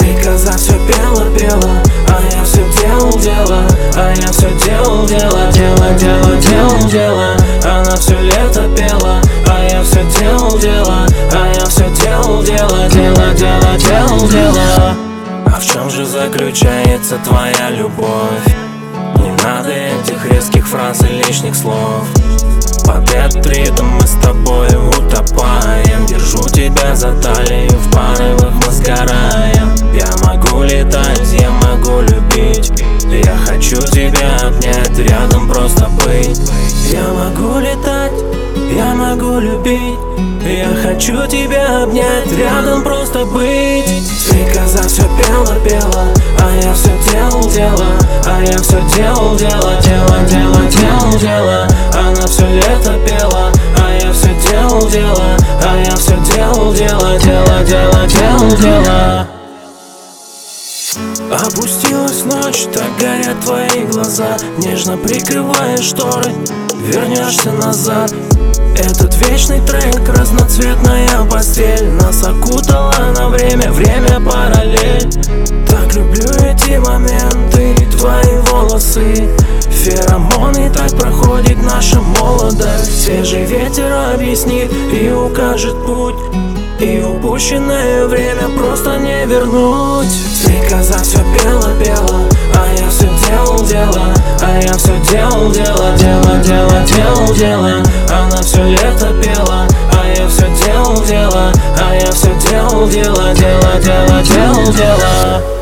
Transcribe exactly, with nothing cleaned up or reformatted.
Стрекоза все пела, пела, а я все делал дело, а я все делал дело, дело, дело, делал дело. Она все лето пела, а я все делал дело, а я все делал дело, дело, дело, делал дело. А в чем же заключается твоя любовь? Не надо этих резких фраз и лишних слов. Под этот ритм мы с тобой утопаем. Держу тебя за талию, в порывах мы сгораем. Я могу летать, я могу любить. Я хочу тебя обнять, рядом просто быть. Я могу летать, я могу любить. Я хочу тебя обнять, рядом просто быть. Стрекоза все пела, пела, а я все делал дело, а я все делал дело, дело, дело, делал дело. Она все лето пела, а я все делал дело, а я все делал дело, дело, дело, делал дело. Опустилась ночь, так горят твои глаза. Нежно прикрывая шторы, вернешься назад. Этот вечный трек, разноцветная постель нас окутала на время, время параллель. Так люблю эти моменты, твои волосы, феромоны, так проходит наша молодость. Свежий ветер объяснит и укажет путь, и упущенное время просто не вернуть. Стрекоза все пела, пела, а я все делал дело, а я все делал дело, дело, дело, делал дело. Она все лето пела, а я все делал дело, а я все делал дело, дело, дело, делал дело.